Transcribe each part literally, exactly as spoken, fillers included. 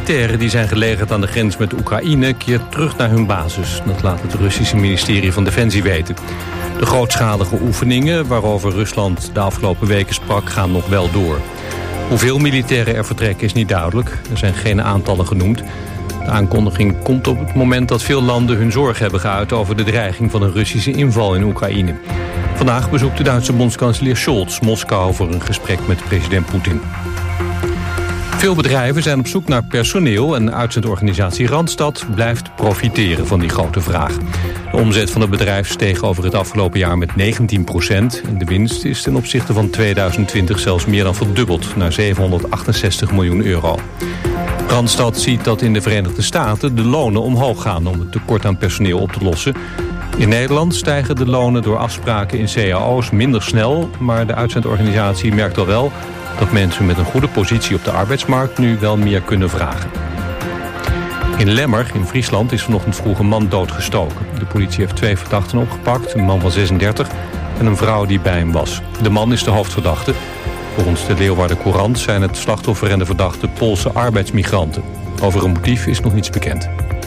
militairen die zijn gelegerd aan de grens met Oekraïne keert terug naar hun basis. Dat laat het Russische ministerie van Defensie weten. De grootschalige oefeningen waarover Rusland de afgelopen weken sprak gaan nog wel door. Hoeveel militairen er vertrekken is niet duidelijk. Er zijn geen aantallen genoemd. De aankondiging komt op het moment dat veel landen hun zorg hebben geuit over de dreiging van een Russische inval in Oekraïne. Vandaag bezoekt de Duitse bondskanselier Scholz Moskou voor een gesprek met president Poetin. Veel bedrijven zijn op zoek naar personeel en uitzendorganisatie Randstad blijft profiteren van die grote vraag. De omzet van het bedrijf steeg over het afgelopen jaar met negentien procent. En de winst is ten opzichte van tweeduizend twintig zelfs meer dan verdubbeld naar zevenhonderdachtenzestig miljoen euro. Randstad ziet dat in de Verenigde Staten de lonen omhoog gaan om het tekort aan personeel op te lossen. In Nederland stijgen de lonen door afspraken in C A O's minder snel, maar de uitzendorganisatie merkt al wel dat mensen met een goede positie op de arbeidsmarkt nu wel meer kunnen vragen. In Lemmer, in Friesland, is vanochtend vroeg een man doodgestoken. De politie heeft twee verdachten opgepakt, een man van zesendertig en een vrouw die bij hem was. De man is de hoofdverdachte. Volgens de Leeuwarden Courant zijn het slachtoffer en de verdachte Poolse arbeidsmigranten. Over een motief is nog niets bekend.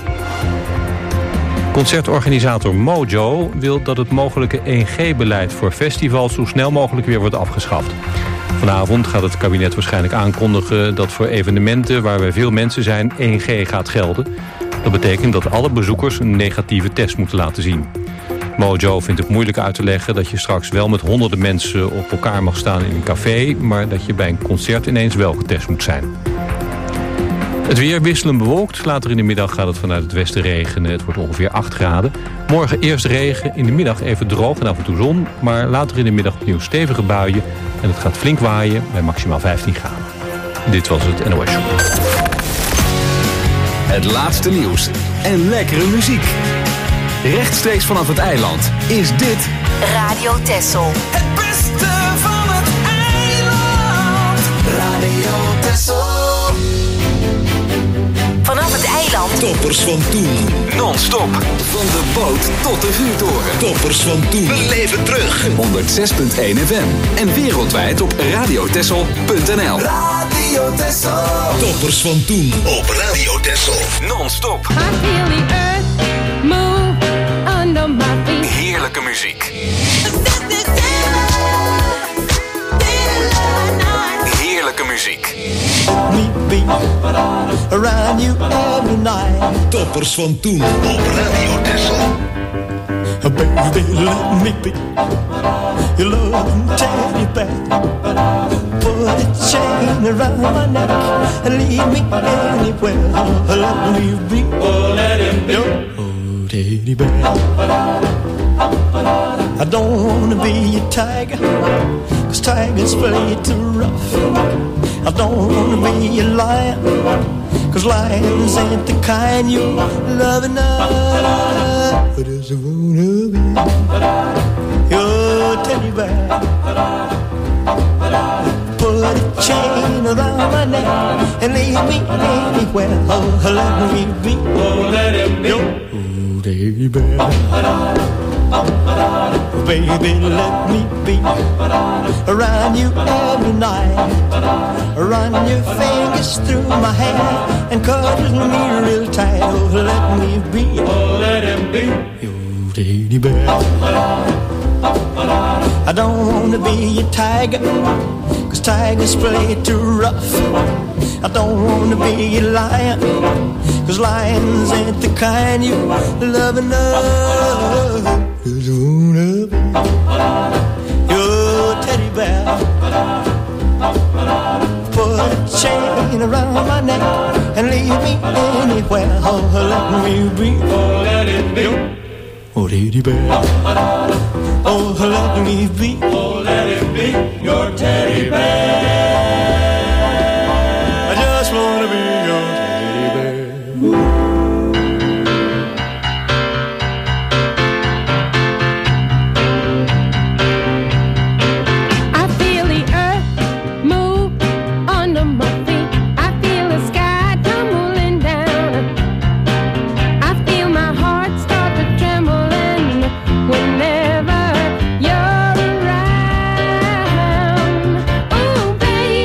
Concertorganisator Mojo wil dat het mogelijke één G beleid voor festivals zo snel mogelijk weer wordt afgeschaft. Vanavond gaat het kabinet waarschijnlijk aankondigen dat voor evenementen waar we veel mensen zijn één G gaat gelden. Dat betekent dat alle bezoekers een negatieve test moeten laten zien. Mojo vindt het moeilijk uit te leggen dat je straks wel met honderden mensen op elkaar mag staan in een café, maar dat je bij een concert ineens wel getest moet zijn. Het weer wisselend bewolkt. Later in de middag gaat het vanuit het westen regenen. Het wordt ongeveer acht graden. Morgen eerst regen, in de middag even droog en af en toe zon. Maar later in de middag opnieuw stevige buien. En het gaat flink waaien bij maximaal vijftien graden. Dit was het N O S Show. Het laatste nieuws en lekkere muziek. Rechtstreeks vanaf het eiland is dit Radio Texel. Het beste van het eiland. Radio Texel. Vanaf het eiland. Toppers van toen. non-stop van de boot tot de vuurtoren. Toppers van toen. We leven terug. honderd zes komma één F M en wereldwijd op radiotessel punt n l. Radio Texel. Toppers van toen op Radio Texel. Non-stop. I feel the earth move under my feet. Heerlijke muziek. Heerlijke muziek. Around you every night. Toppers van toen op Radio Texel. Baby, let me be your loving teddy bear. Put a chain around my neck and leave me anywhere. Let me be, oh, let him be your teddy bear. I don't wanna be a tiger, 'cause tigers play too rough. I don't wanna be a lion, 'cause lions ain't the kind you love enough. I just wanna be your teddy bear. Put a chain around my neck and leave me anywhere. Oh, let me be, oh, let him be your teddy bear. Baby, let me be around you every night. Run your fingers through my hair and cuddle me real tight. Oh, let me be, oh, let him be your teddy bear. I don't wanna be a tiger, 'cause tigers play too rough. I don't wanna be a lion, 'cause lions ain't the kind you love enough. Just wanna be your teddy bear. Put a chain around my neck and leave me anywhere. Oh, let me be, oh, let it be your teddy bear. Oh, let me be, oh, let it be your teddy bear. I just wanna be your teddy bear. Whenever you're around, ooh baby.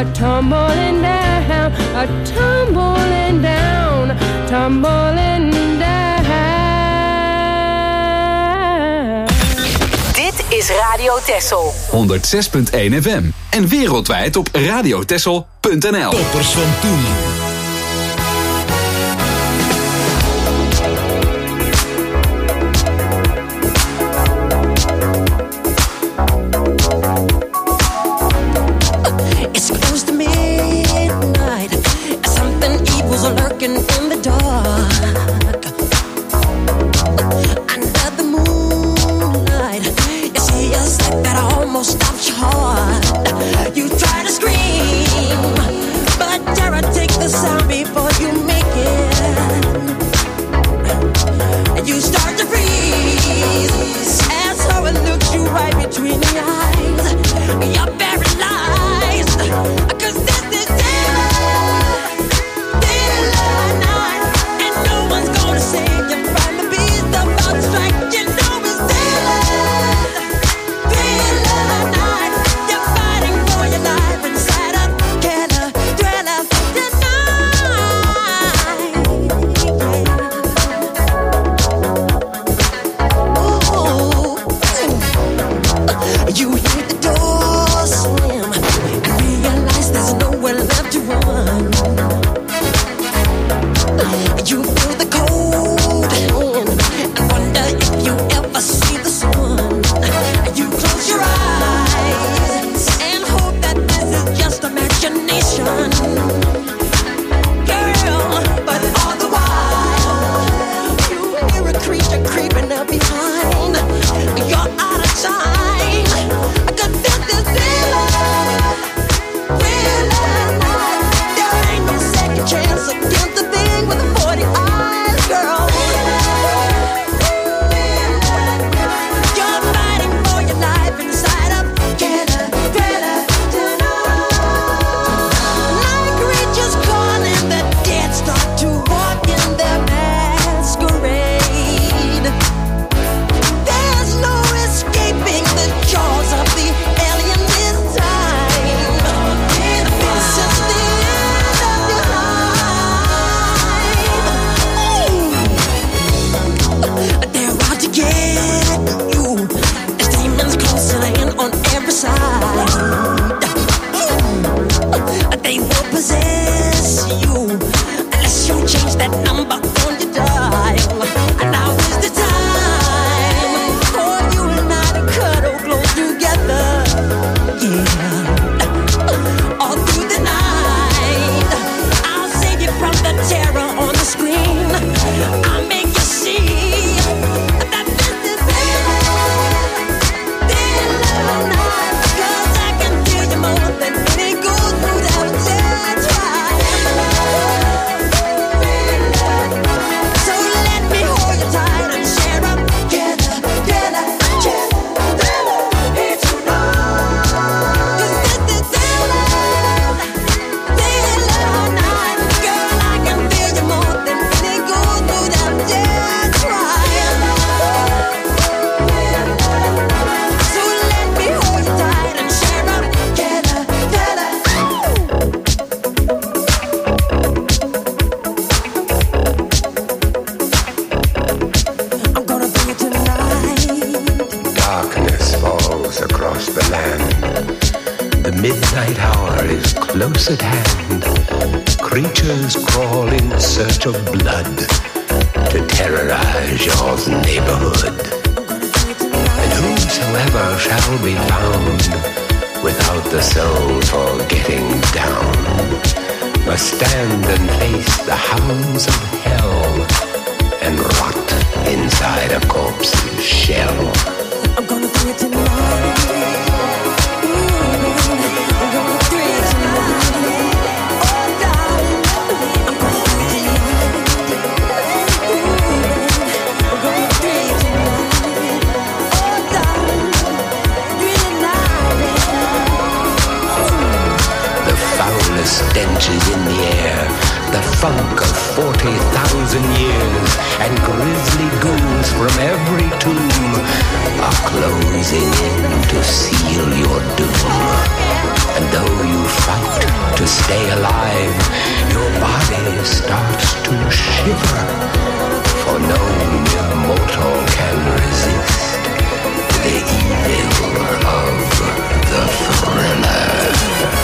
a tumbling down, a tumbling down, tumbling down. Dit is Radio Texel. honderdzes punt één F M. En wereldwijd op radiotexel punt n l. Toppers van toen. Lurking in the dark under the moonlight, you see a sight that almost stops your heart. You try to scream, but terror takes the sound before you make it. And you start to freeze as horror looks you right between the eyes. You're paralyzed, 'cause this is it. Save you from the beast about to strike. You know it's daylight, daylight night. You're fighting for your life inside a killer thriller tonight. Ooh. You hear the door slam and realize there's nowhere left to run. You feel the cold hand and wonder if you ever see the sun. You close your eyes and hope that this is just imagination, girl. But all the while you hear a creature creeping up behind. You're out of time, 'cause this is daylight, daylight night. There ain't no second chance against the thing with the forty eyes, girl. You're fighting for your life inside a killer thriller tonight. Night creatures calling, the dead start to walk in their masquerade. There's no escaping the jaws of the alien this time. This is the end of your life. They're out to get you. There's demons closing in on every side. They will possess you unless you change that number on your dial. And now is the time for you and I to cuddle close together. Yeah. All through the night, I'll save you from the terror on the screen. I'll make you see that this is daylight, daylight night. 'Cause I can feel you more than any goes through that dead try. So let me hold you tight and share up together, together, together here tonight. 'Cause this is daylight, daylight night. Girl, I can feel you more than any goes through that dead try. So let me hold you tight and share up together, together. I'm gonna bring it tonight. Darkness falls across the land. The midnight hour is close at hand. Creatures crawl in search of blood to terrorize your neighborhood. And whosoever shall be found without the soul for getting down must stand and face the hounds of hell and rot inside a corpse's shell. I'm gonna bring it tonight. Ooh, I'm gonna bring it tonight. Oh, darling, I'm gonna bring it tonight. Ooh, I'm gonna bring it tonight. Oh, darling, bring it tonight. The foulest stench is in the air, the funk of forty thousand years, and grisly ghouls from every tomb are closing in to seal your doom. And though you fight stay alive, your body starts to shiver, for no mere mortal can resist the evil of the thriller.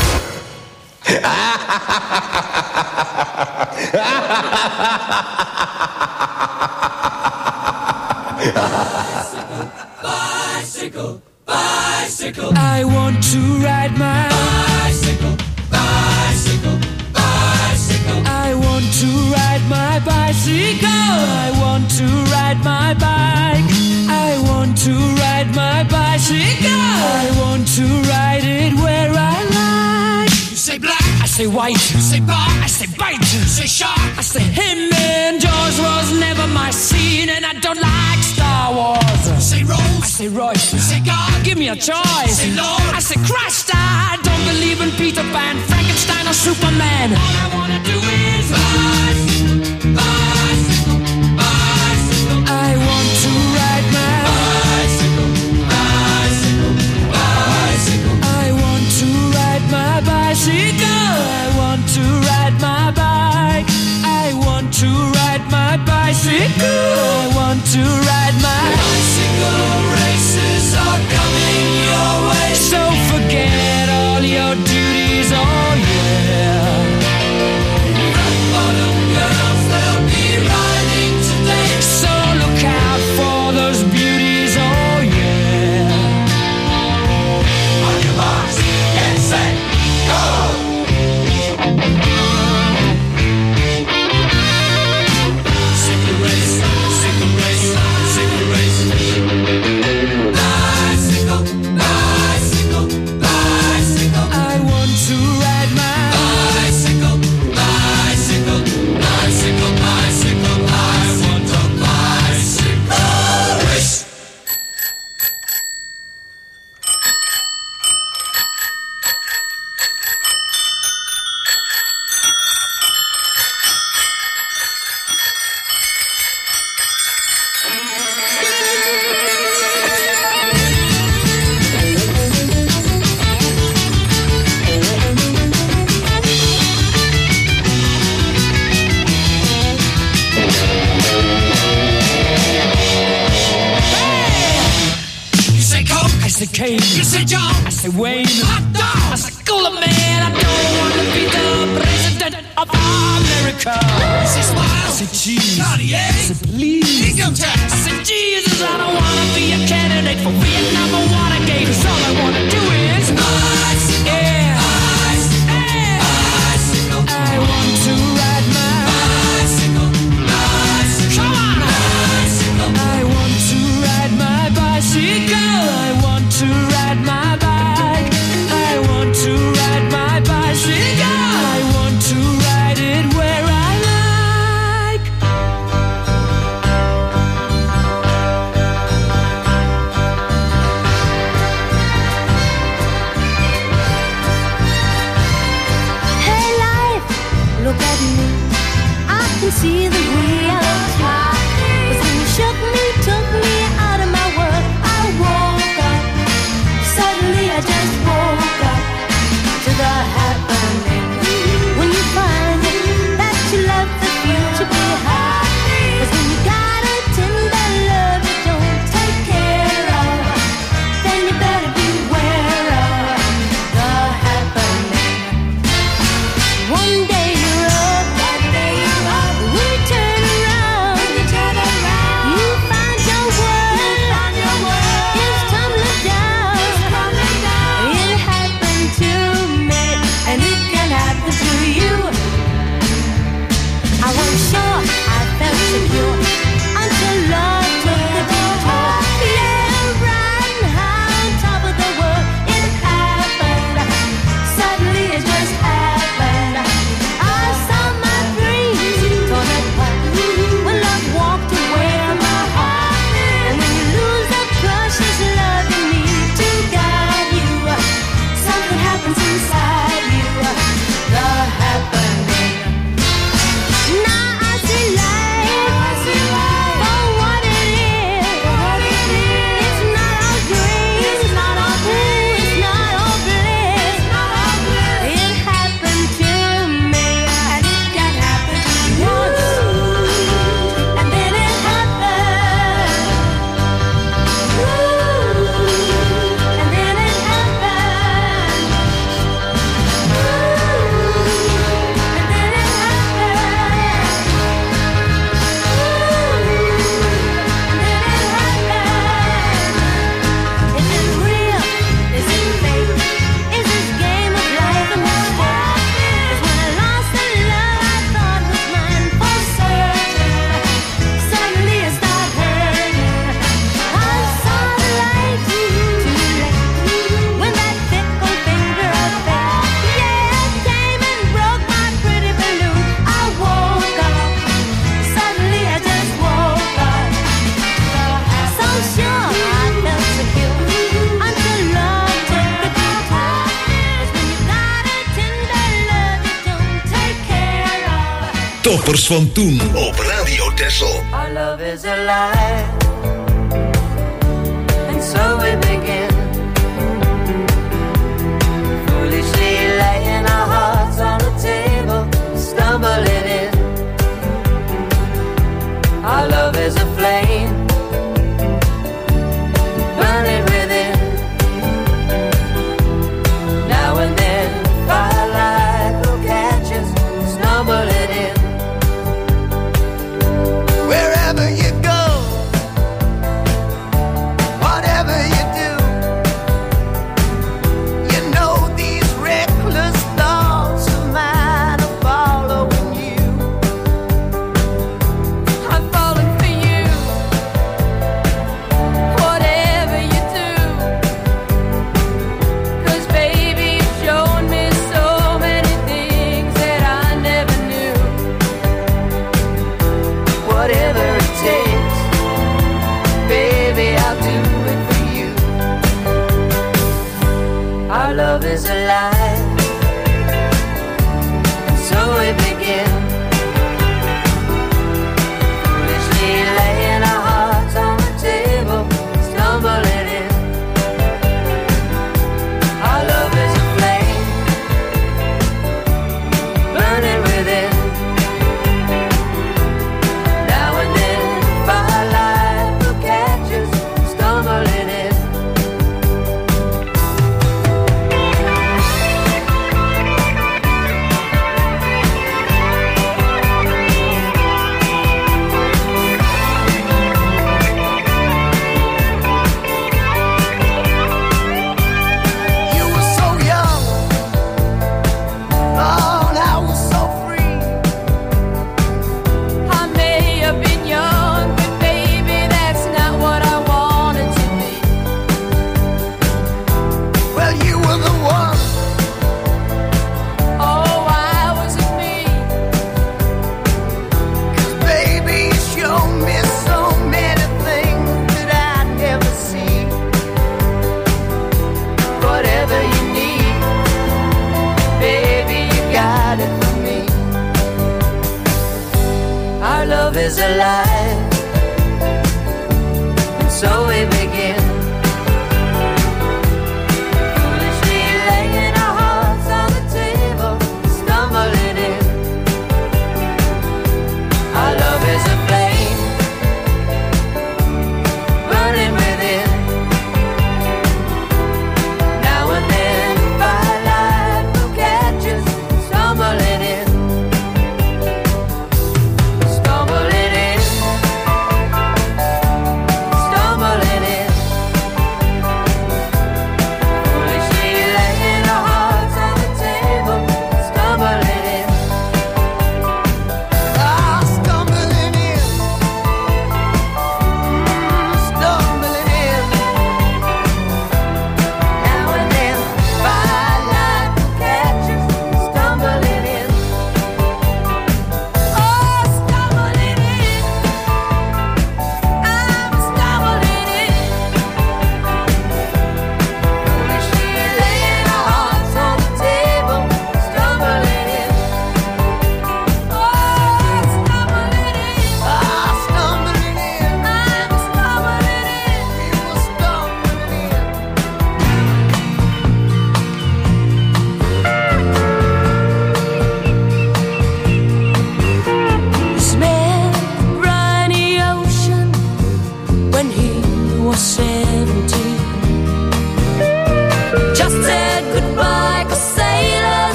Bicycle, bicycle, I want to ride my bicycle, bicycle, bicycle. I want to ride my bicycle. I want to ride my bike. I want to ride my bicycle. I want to ride it where I like. You say black, I say white. You say bar, I say bite. You say shark, I say him. And Jaws was never my scene, and I don't like Star Wars. You say Rose, I say Royce. You say God, give me a choice. You say Lord, I say Christ. I don't believe in Peter Pan, Frankenstein, or Superman. All I wanna do is bicycle, bicycle, bicycle. I want to ride my bicycle, bicycle, bicycle. I want to ride my bicycle. I want to ride my bike. I want to ride my bicycle. I want to ride my bicycle. Races are coming your way, so forget all your duties. Oh yeah. Rock bottom girls, they'll be riding today, so look out for those beauties. Oh yeah. On your marks, get set, go. You say John, I say Wayne, hot dog, I say cooler man. I don't want to be the president of America. I say smile, I say cheese, Cartier, I say please, income tax, I say Jesus. I don't want to be a candidate for Vietnam or Watergate. Cause all I want to do is bicycle, yeah, bicycle, yeah, bicycle. I want to ride my bicycle, bicycle. Come on, bicycle. I want to ride my bicycle. I want to ride my bike. I want to ride my bicycle. I want to ride it where I like. Hey life, look at me. I can see the real top. 'Cause when you shook me, took me out of my world, I woke up. Suddenly I just woke up to the happening. When you find that you left the future behind. 'Cause when you got a tender love you don't take care of, then you better beware of the happening. One day you're up, one day you're up. When you turn around, when you turn around, you find your world, you find your world is tumbling down. It happened to me, and it can happen to you. I was sure, I felt secure, until love took a detour. Yeah, right on top of the world, it happened. Suddenly it just happened. I saw my dreams torn apart when love walked away from my heart. And when you lose the precious love you need to guide you, something happens inside you, the happening. Now I see life for what it is. It's not all green, it's not all blue, it's not all bliss. It happened to Toppers van toen op Radio Texel. Our love is alive, and so we begin. Foolishly laying our hearts on the table, stumbling in. Our love is a flame, burning within. Now and then, firelight will catch us, stumbling in. Wherever you go, whatever you do, you know these reckless thoughts of mine are following you. I'm falling for you, whatever you do, 'cause baby you've shown me so many things that I never knew. Whatever it takes, baby, I'll do it for you. Our love is alive, and so we begin. Foolishly laying our hearts on the table, stumbling in. Our love is a flame, burning within. Now and then, firelight will catch us, stumbling in. You were so young, oh, and I was so free. I may have been young, but baby, that's not what I wanted to be. Well, you were the one. Oh, I wasn't me. 'Cause baby, you showed me so many things that I'd never see. Whatever you need, baby, you got it for me. Our love is alive, and so we begin. Foolishly laying our hearts on the table, stumbling in. Our love is a flame, burning within. Now and then, firelight will catch us, stumbling in. Stumbling in.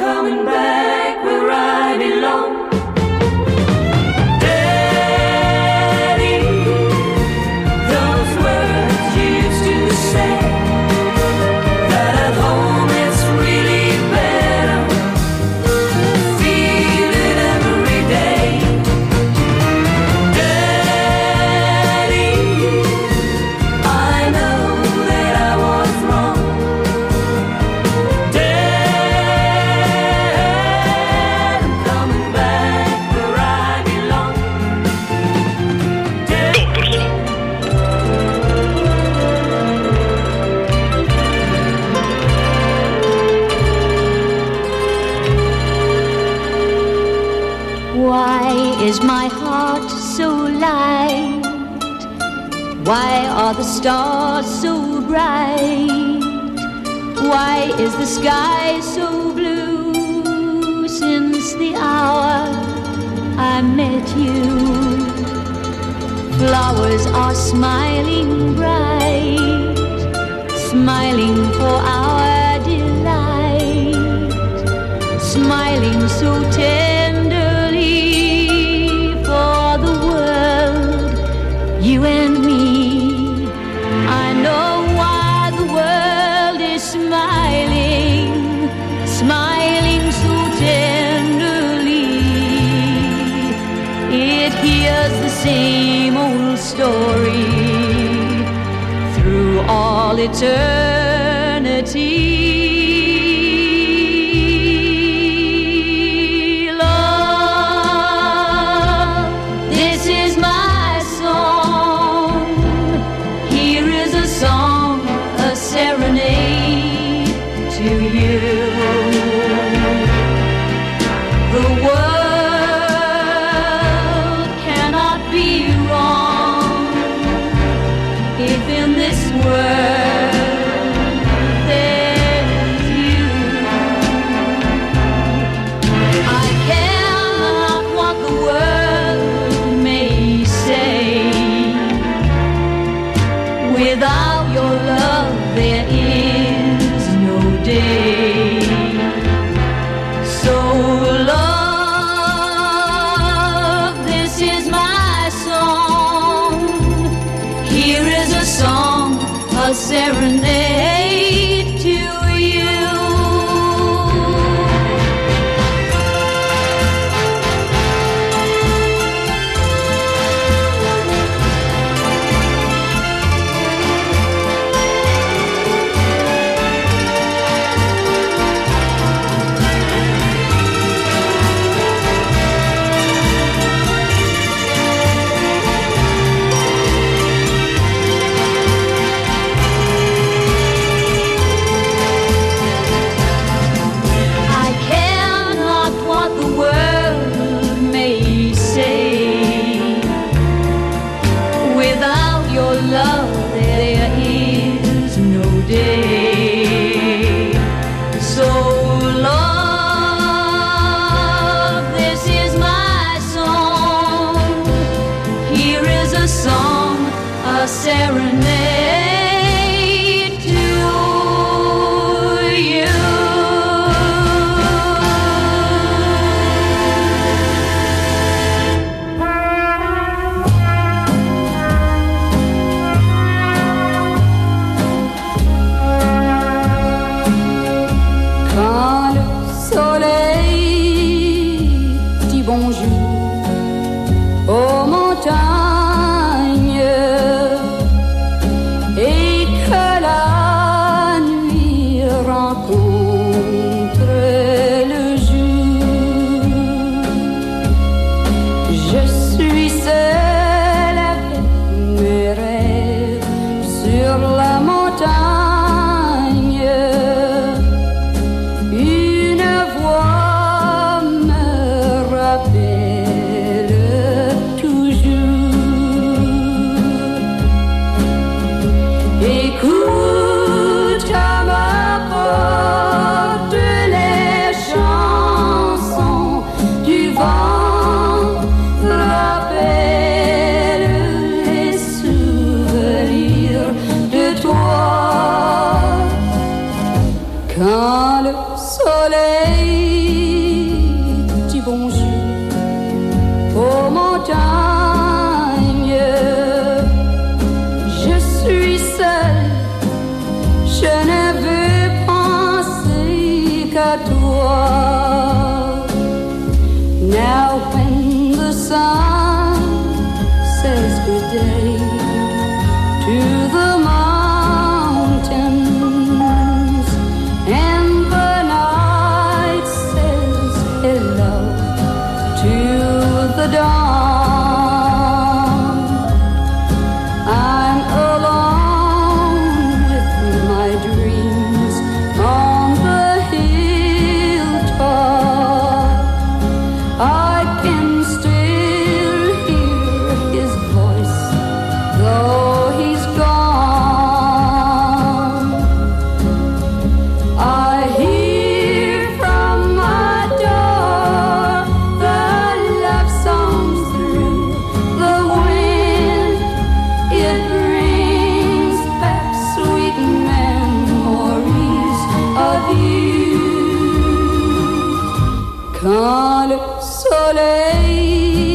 coming back where I belong. Is my heart so light? Why are the stars so bright? Why is the sky so blue? Since the hour I met you, flowers are smiling bright, smiling for our delight, smiling so tenderly. You and me, I know why the world is smiling, smiling so tenderly. It hears the same old story through all eternity. Serenade to you. Serenade to you. Quand le soleil dit bonjour aux montagnes et que la nuit rencontre le jour, je suis seule avec mes rêves sur la montagne. Une voix me rappelle toujours. Écoute à ma porte les chansons du vent, rappelle les souvenirs de toi. Quand le soleil montagne. Je suis seule, je ne veux penser qu'à toi. Now when the sun says good day to the mountains and the night says hello to the dawn, I'm alone with my dreams on the hilltop. I can still hear his voice, though he's gone. I hear from my door the love songs through the wind. It brings back sweet memories of you. Quand le soleil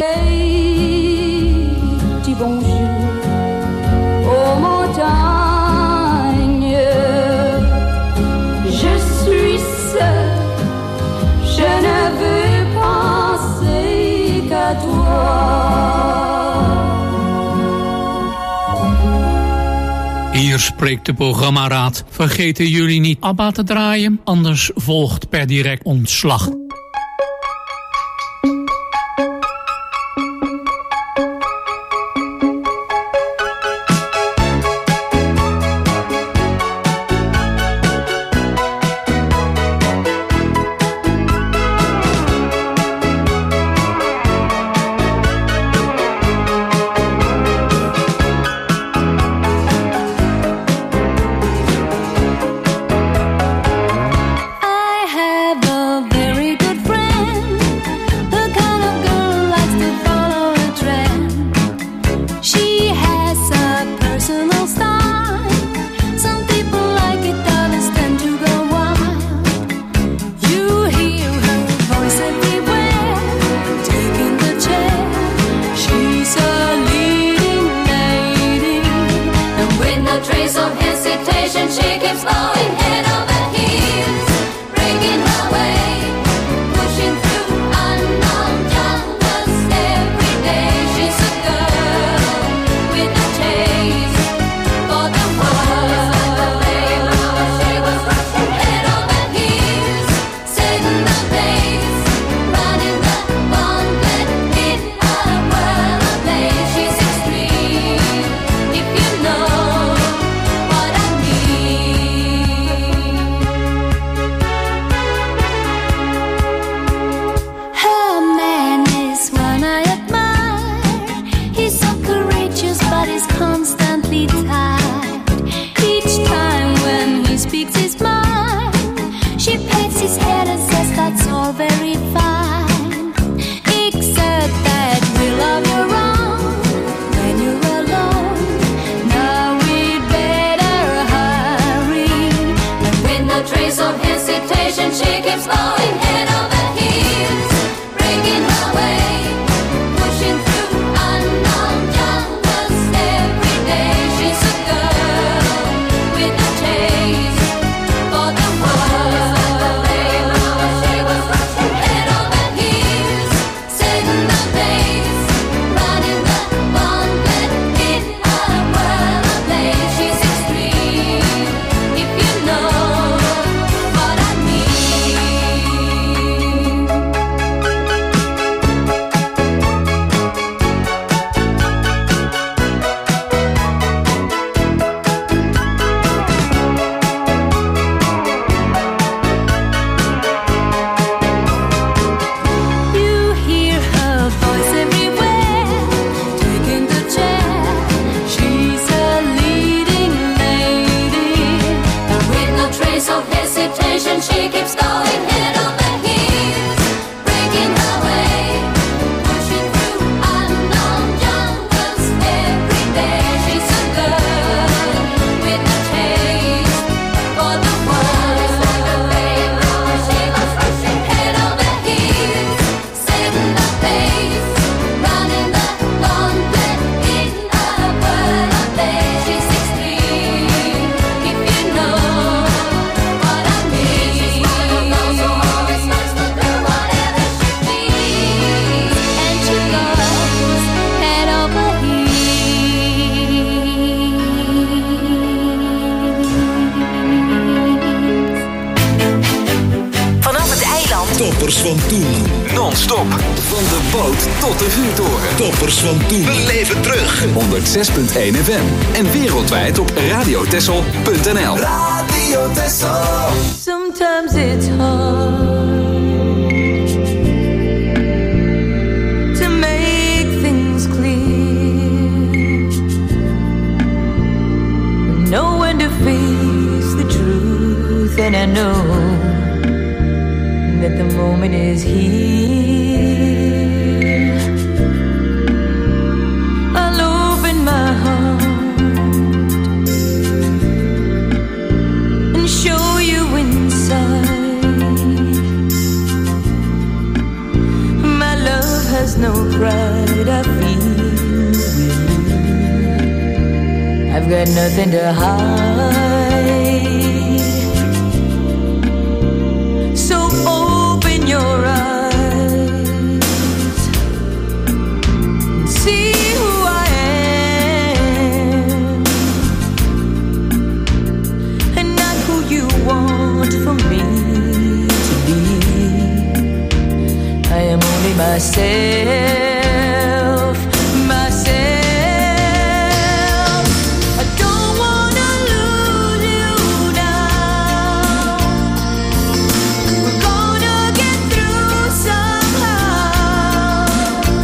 dit bonjour aux montagnes, je suis seule, je ne veux penser qu'à toi. Hier spreekt de programmaraad. Vergeten jullie niet ABBA te draaien, anders volgt per direct ontslag. I have a very good friend, the kind of girl who likes to follow a trend. She has a personal style. Some people like it, others tend to go wild. You hear her voice everywhere, taking the chair. She's a leading lady, and with no trace of hesitation, she keeps going head over heels, breaking her way, pushing through unknown jungles every day. She's a girl with a taste for the world. She was rushing head over heels, setting the pace, running the gauntlet in a world of play. She's extreme, if you know what I mean. Her man is one I admire. He's so courageous, but he's constantly tired. Each time when he speaks his mind, she pats his head and says that's all very fine, except that we love you wrong when you're alone. Now we'd better hurry, and with no trace of hesitation, she keeps going head over heels, breaking her way, pushing through unknown jungles every day. She's a girl with a taste for the world. She was rushing head over heels, setting the pace, running the gauntlet in a world of play. She's extreme, if you know what I mean. You hear her voice everywhere, taking the chair. She's a leading lady, and with no trace of hesitation, she keeps going head over heels, breaking her way, pushing through unknown jungles every day. She's a girl with a taste for the world. She was rushing head over heels, setting the pace, running the Toppers van toen. Non-stop. Van de boot tot de vuurtoren. Toppers van toen. Beleef het terug. honderdzes komma één F M. En wereldwijd op radiotessel punt n l. Radio Tessel. Sometimes it's hard to make things clear, know when to face the truth, and I know that the moment is here. I'll open my heart and show you inside. My love has no pride, I feel with you. I've got nothing to hide. So open your eyes and see who I am, and not who you want for me to be. I am only myself, myself. I don't wanna lose you now. We're gonna get through somehow.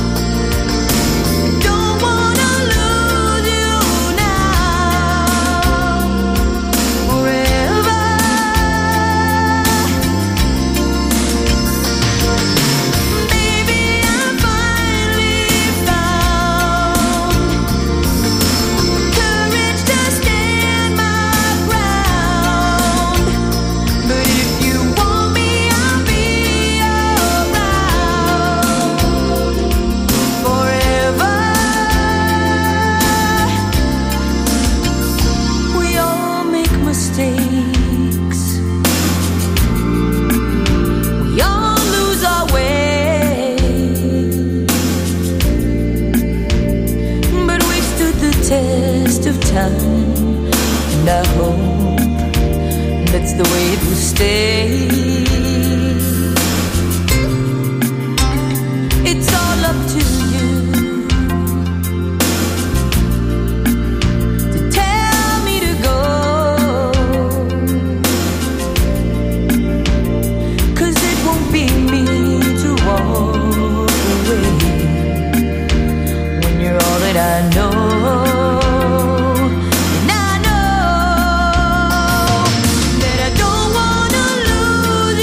I don't wanna lose you now. Forever. Maybe I finally found courage to stand my ground. But if you want me, I'll be around forever. We all make mistakes. We all lose our way. But we stood the test of time, and I hope that's the way it will stay. It's all up to you to tell me to go, 'cause it won't be me to walk away when you're all that I know. And I know that I don't wanna lose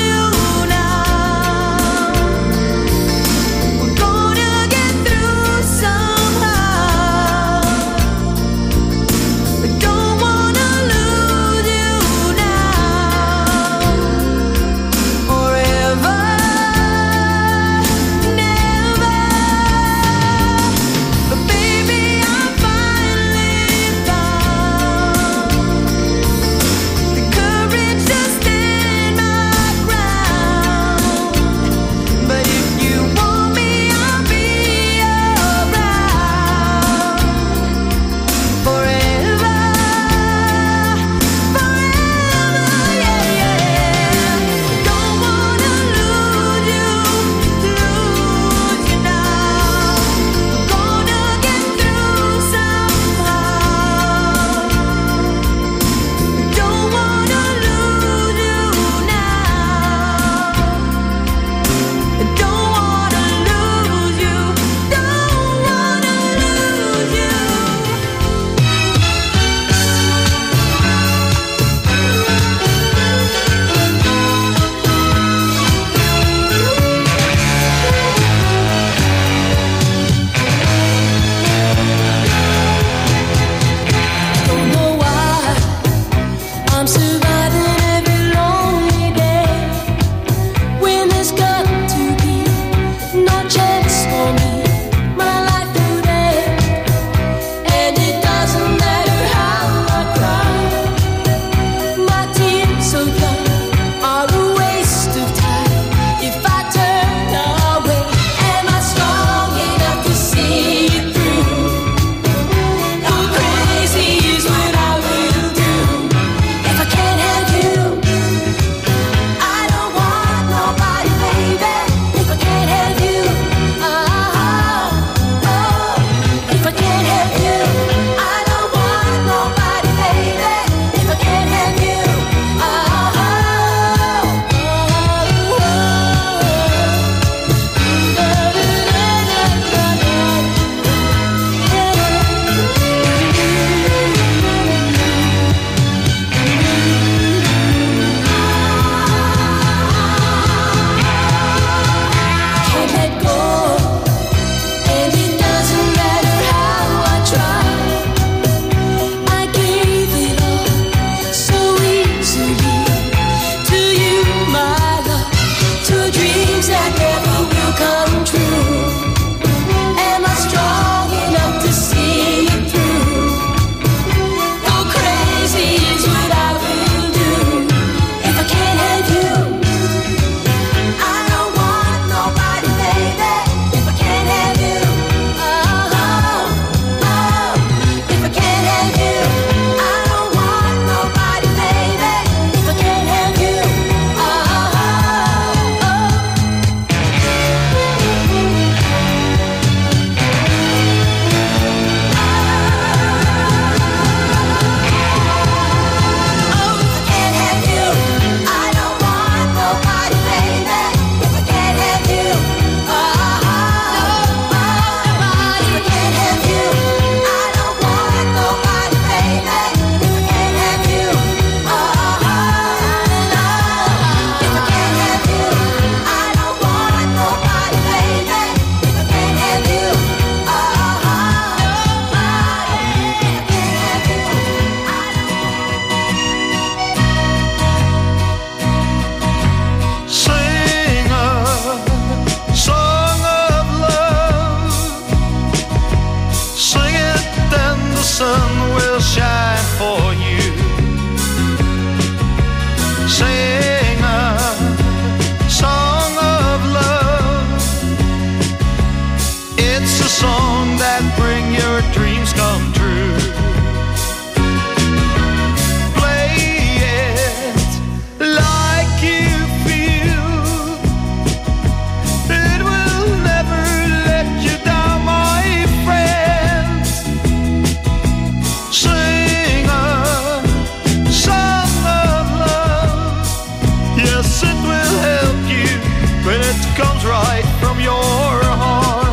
Yes, it will help you when it comes right from your heart.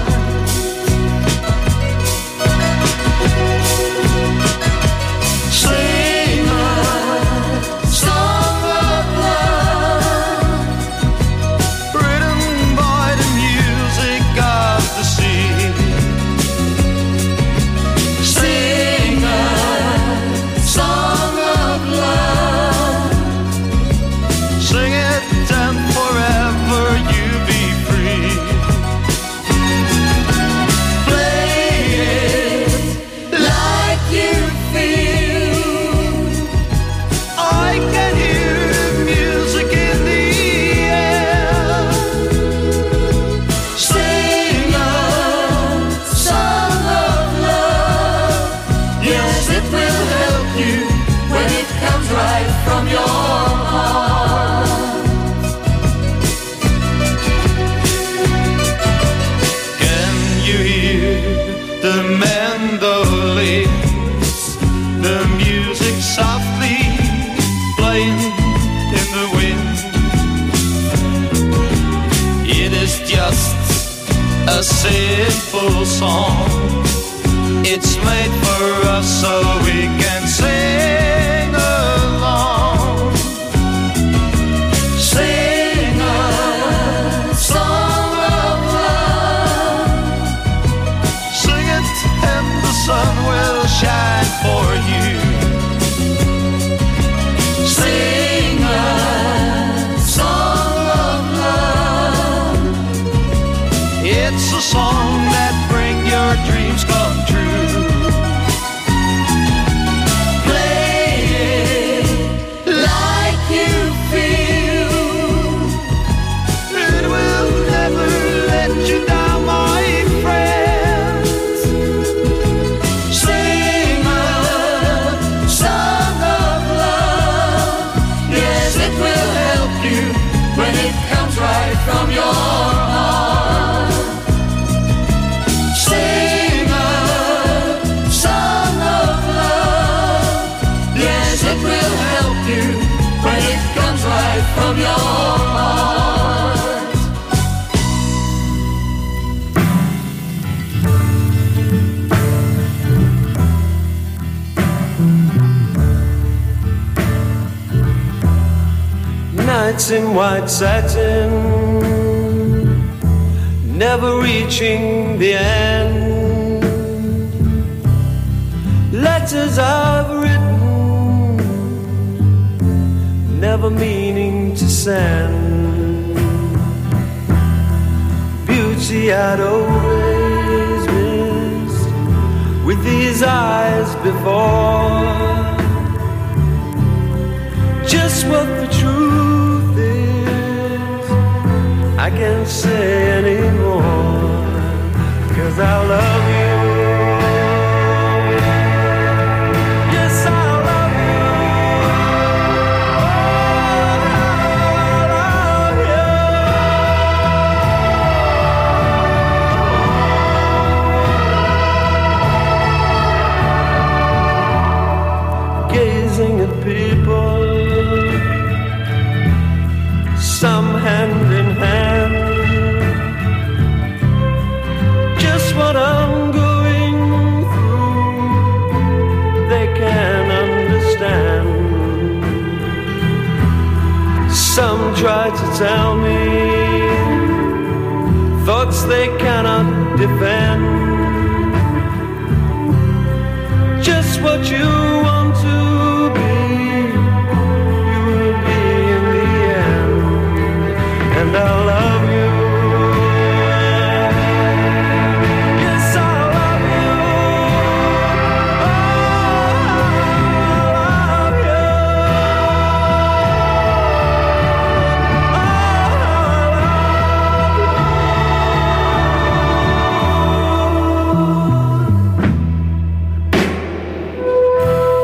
Sing a song of love, written by the music of the sea. Sing a song of love, sing it and forever you be free. Play it like you feel. I can hear the music in the air. Sing a song of love. Yes, it will help you when it comes right from your heart. Can you hear the mandolins, the music softly playing in the wind? It is just a simple song. It's made for us so we can sing along. Sing a song of love. Sing it and the sun will shine for you. Sing a song of love. It's a song that brings your dreams come true. Play it like you feel. It will never let you down, my friends. Sing a song of love. Yes, it will help you when it comes right from your heart. Sing a song of love. Yes, it will help you when it comes right from your heart. Nights in white satin, never reaching the end. Letters I've written, never meaning to send. Beauty I'd always missed with these eyes before. Just what the truth is, I can't say anymore, 'cause I love you. Yes, I love you. Oh, I love you. Gazing at people, some hand in hand. Just what I'm going through, they can understand. Some try to tell me thoughts they cannot defend. Just what you want to be, you will be in the end. And I love you. Yes, I love you. Oh, I love you. Oh, I love you.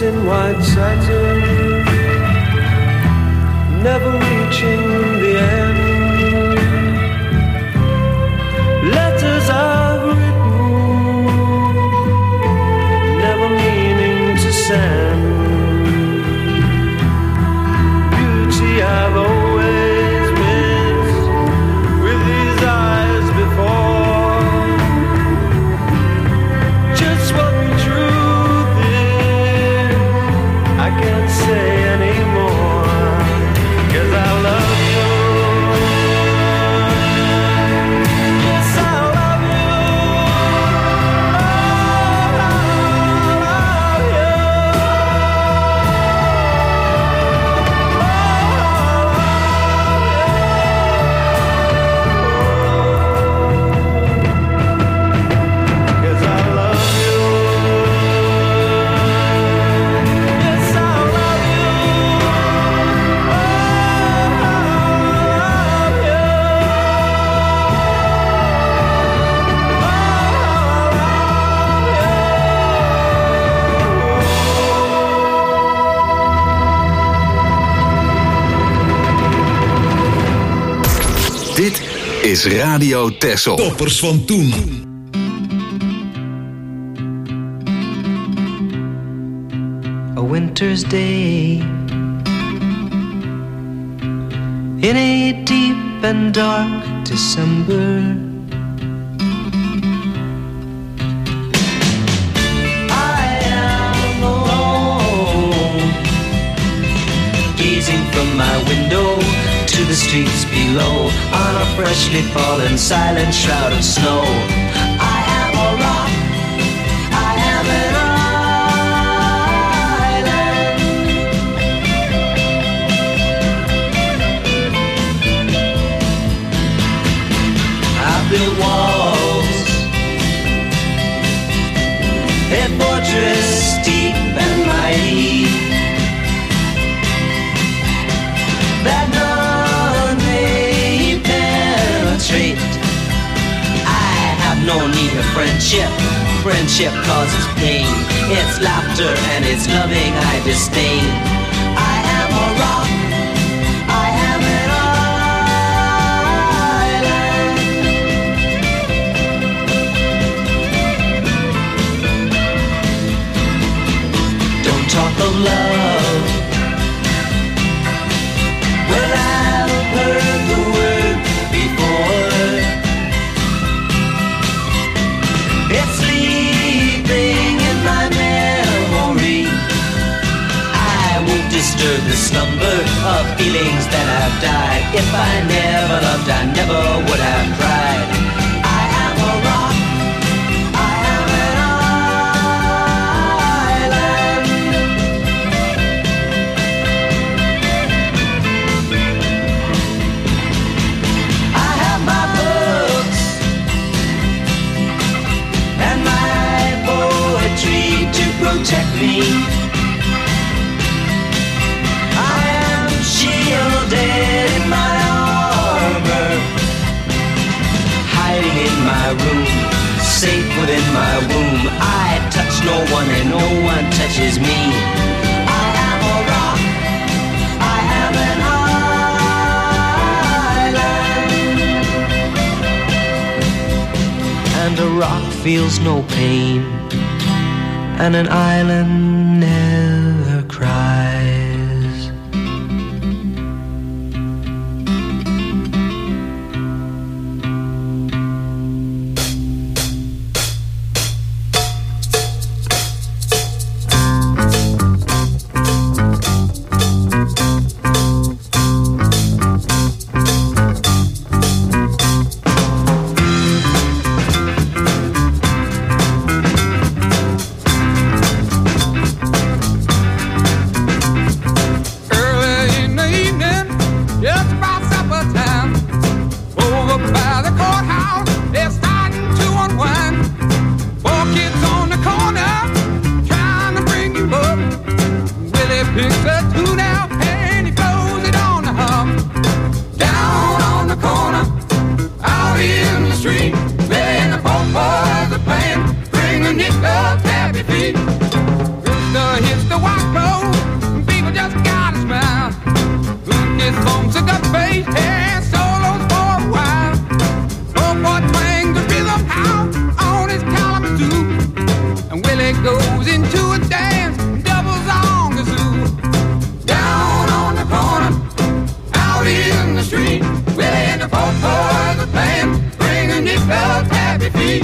in white satin, never reaching the end. Letters I've written, never meaning to send. Beauty I've always missed with these eyes before. Just what the truth is, I can't say anymore, 'cause I love you. Yes, I love you. Oh, I love you. Yes, I love you. Yes, I love you. Dit is Radio Texel. Toppers van toen. A winter's day in a deep and dark December. I am alone, gazing from my window to the streets below on a freshly fallen silent shroud of snow. I am a rock, I am an island. I built walls, a fortress deep and mighty, that none may penetrate. I have no need of friendship. Friendship causes pain. It's laughter and it's loving I disdain. I am a rock, I am an island. Don't talk of love, well, I've heard the word before. It's sleeping in my memory. I won't disturb the slumber of feelings that have died. If I never loved, I never would have tried. I am a rock, I am an island. I have my books and my poetry to protect me. I am shielded in my armor, hiding in my room, safe within my womb. I touch no one and no one touches me. I am a rock, I am an island. And a rock feels no pain, and an island never cries. Everybody goes into a dance, doubles on kazoo. Down on the corner, out in the street, Willie and the folk boys are playing, bringing nickel happy feet.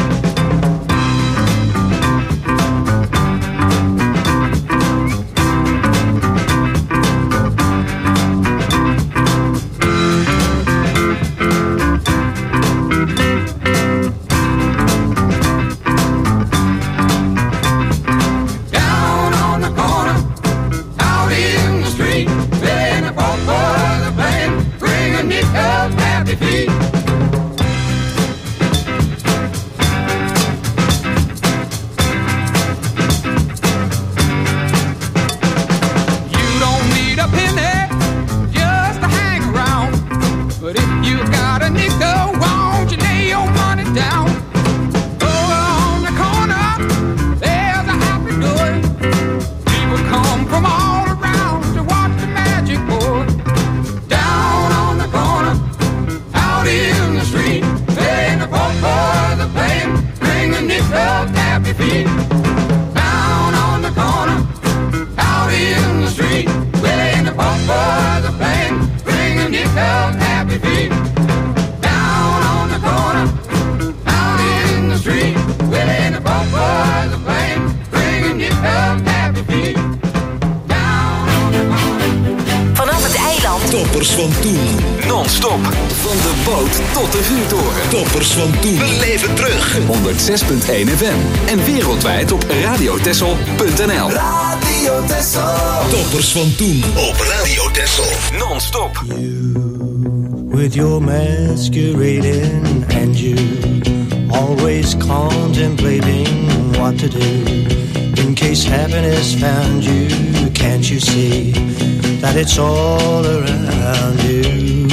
Toppers van toen. Non-stop. Van de boot tot de vuurtoren. Toppers van toen. Beleef het terug. honderdzes komma één F M. En wereldwijd op radiotessel punt n l. Radio Tessel. Toppers van toen. Op Radio Tessel. Non-stop. You, with your masquerading and you, always contemplating what to do. In case happiness found you, can't you see that it's all around you?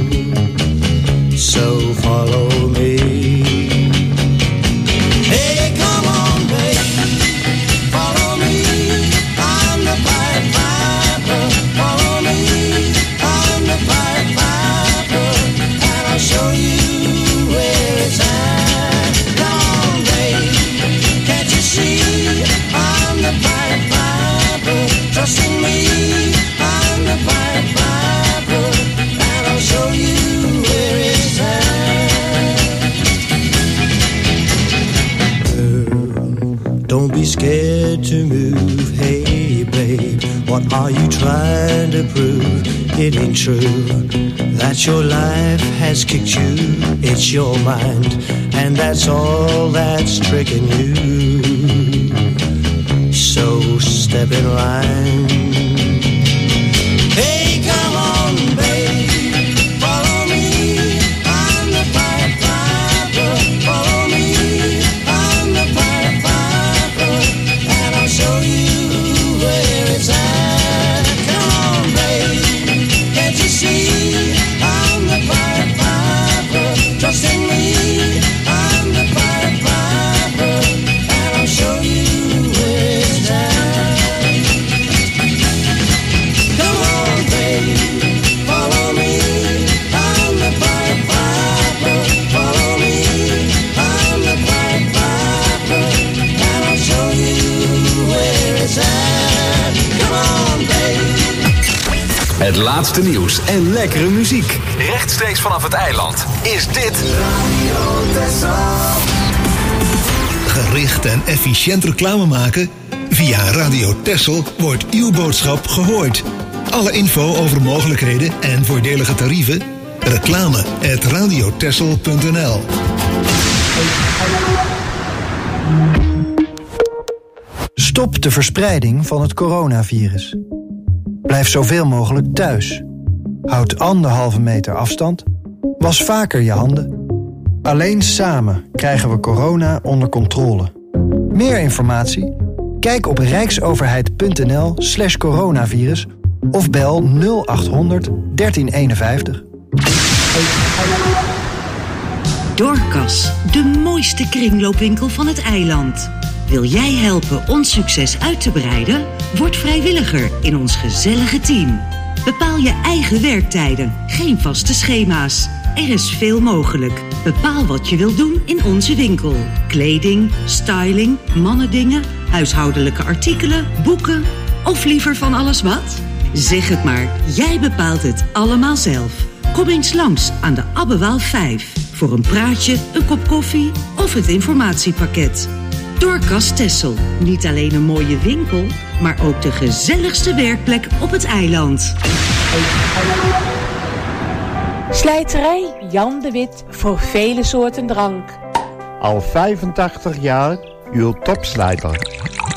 So follow me. Hey, come on, babe, follow me. I'm the Pied Piper. Follow me, I'm the Pied Piper, and I'll show you where it's at. Come on, babe, can't you see? I'm the Pied Piper. Trust in me. I'm the Pied Piper, and I'll show you where it's at. Girl, don't be scared to move. Hey, babe, what are you trying to prove? It ain't true that your life has kicked you. It's your mind, and that's all that's tricking you. So step in line. Hey, come on, babe, follow me. I'm the Pied Piper. Follow me, I'm the Pied Piper, and I'll show you where it's at. Come on, babe, can't you see? I'm the Pied Piper. Trust in me. I'm the Pied Piper, and I'll show you where it's at. Come on, babe, follow me. I'm the Pied Piper. Follow me. I'm the Pied Piper, and I'll show you where it's at. Come on, babe. Het laatste nieuws en lekkere muziek. Rechtstreeks vanaf het eiland is dit Radio Tessel. Gericht en efficiënt reclame maken? Via Radio Tessel wordt uw boodschap gehoord. Alle info over mogelijkheden en voordelige tarieven? Reclame at radiotessel punt n l. Stop de verspreiding van het coronavirus. Blijf zoveel mogelijk thuis. Houd anderhalve meter afstand. Was vaker je handen. Alleen samen krijgen we corona onder controle. Meer informatie? Kijk op rijksoverheid punt n l slash coronavirus of bel nul acht honderd dertien eenenvijftig. Dorcas, de mooiste kringloopwinkel van het eiland. Wil jij helpen ons succes uit te breiden? Word vrijwilliger in ons gezellige team. Bepaal je eigen werktijden, geen vaste schema's. Er is veel mogelijk. Bepaal wat je wilt doen in onze winkel. Kleding, styling, mannendingen, Huishoudelijke artikelen, boeken of liever van alles wat? Zeg het maar, jij bepaalt het allemaal zelf. Kom eens langs aan de Abbewaal vijf voor een praatje, een kop koffie of het informatiepakket. Doorkas Texel, niet alleen een mooie winkel, maar ook de gezelligste werkplek op het eiland. Slijterij Jan de Wit voor vele soorten drank. Al vijfentachtig jaar uw topslijter.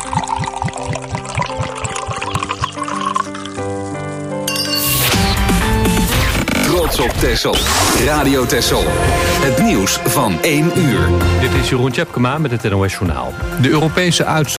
Trots op Texel. Radio Texel. Het nieuws van één uur. Dit is Jeroen Tjepkema met het N O S Journaal. De Europese uitstoot